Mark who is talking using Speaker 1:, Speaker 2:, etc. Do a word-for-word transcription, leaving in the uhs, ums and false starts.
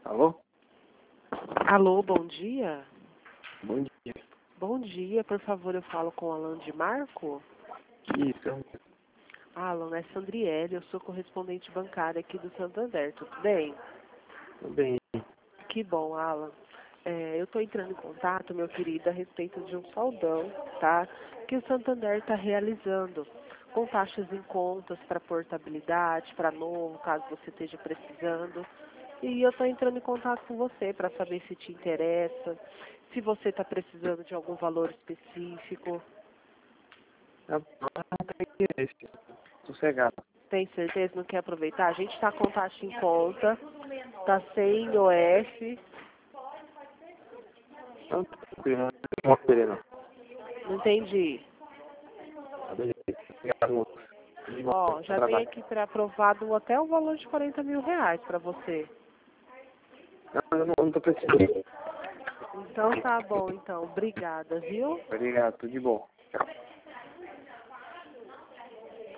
Speaker 1: Alô?
Speaker 2: Alô, bom dia.
Speaker 1: Bom dia.
Speaker 2: Bom dia, por favor, eu falo com Alan de Marco.
Speaker 1: Isso.
Speaker 2: Alan, é Sandriele, eu sou correspondente bancária aqui do Santander, tudo bem?
Speaker 1: Tudo bem.
Speaker 2: Que bom, Alan. É, eu estou entrando em contato, meu querido, a respeito de um saldão, tá? Que o Santander está realizando, com taxas em contas para portabilidade, para novo, caso você esteja precisando. E eu estou entrando em contato com você para saber se te interessa, se você está precisando de algum valor específico.
Speaker 1: Não, não tem interesse. Sossegado.
Speaker 2: Tem certeza? Não quer aproveitar? A gente está com taxa em conta, está sem O F.
Speaker 1: Não, tranquilo. Não tem uma querer, não.
Speaker 2: Não entendi.
Speaker 1: Tá, beleza. Obrigado, moço. De volta
Speaker 2: Ó,
Speaker 1: pro
Speaker 2: já tem
Speaker 1: trabalho.
Speaker 2: aqui para aprovado até o valor de quarenta mil reais para você.
Speaker 1: Não, eu não, eu não tô precisando.
Speaker 2: Então tá bom, então. Obrigada, viu?
Speaker 1: Obrigado, tudo de bom. Tchau.